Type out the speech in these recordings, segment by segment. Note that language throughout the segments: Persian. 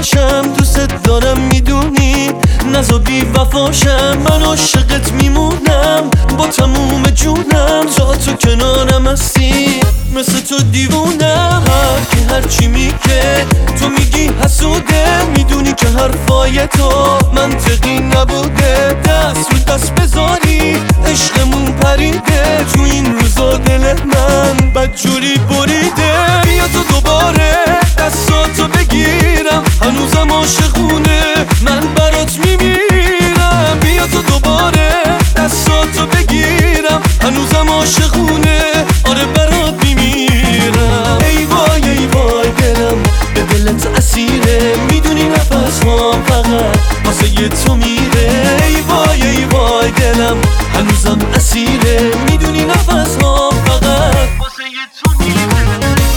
باشم، دوست دارم میدونی، نزا بی وفاشم، من عاشقت میمونم با تموم جونم. تا تو کنارم هستی مثل تو دیوونم، هر کی هرچی میگه تو میگی حسوده، میدونی که حرفای تو منطقی نبوده. دست رو دست بذاری عشقمون پریده، تو این روزا دل من بدجوری بریده. بیا تو دوباره دستاتو بگیرم، هنوزم عاشقونه من برات میمیرم. بیا تو دوباره دستاتو بگیرم، هنوزم عاشقونه آره برات میمیرم. ای وای ای وای دلم به دلت اسیره، میدونی نفس هم فقط واسه تو میره. ای وای ای وای دلم هنوزم اسیره، میدونی نفس هم فقط واسه تو میره.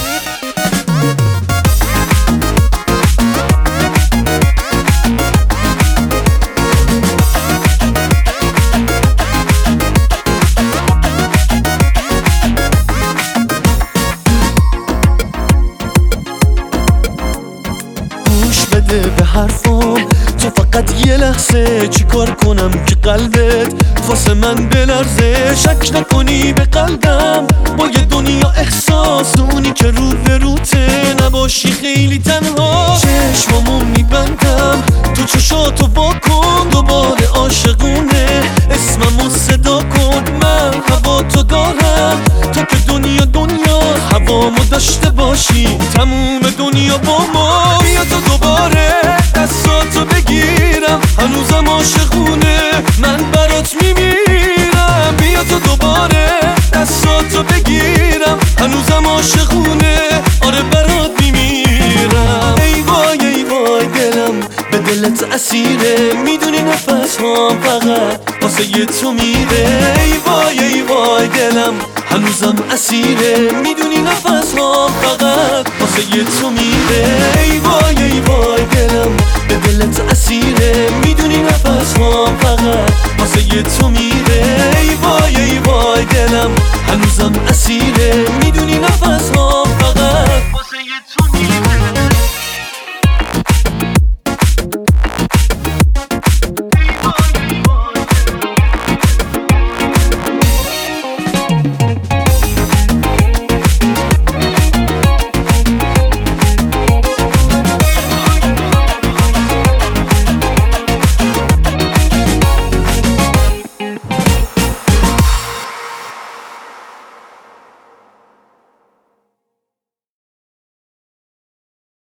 به حرفم تو فقط یه لحظه، چی کار کنم که قلبت واسه من بلرزه. شک نکنی به قلبم با یه دنیا احساس، اونی که رو به روته نباشی خیلی تنها. چشمامو میبندم تو چشاتو واکن، دوباره عاشقونه اسممو صدا کن. من هوا تو دارم تا که دنیا هوامو داشته باشی، تموم دنیا با ما. بیا تو دوباره دستاتو بگیرم، هنوزم عاشقونه من برات میمیرم. بیا تو دوباره دستاتو بگیرم، هنوزم عاشقونه آره برات میمیرم. ای وای ای وای دلم به دلت اسیره، میدونی نفس هم فقط واسه تو میره. ای وای ای وای دلم هنوزم اسیره، میدونی نفس هم فقط واسه تو میره. ای وای ای وای دلم به دلت اسیره، میدونی نفس هم فقط واسه تو میره. ای وای ای وای دلم هنوزم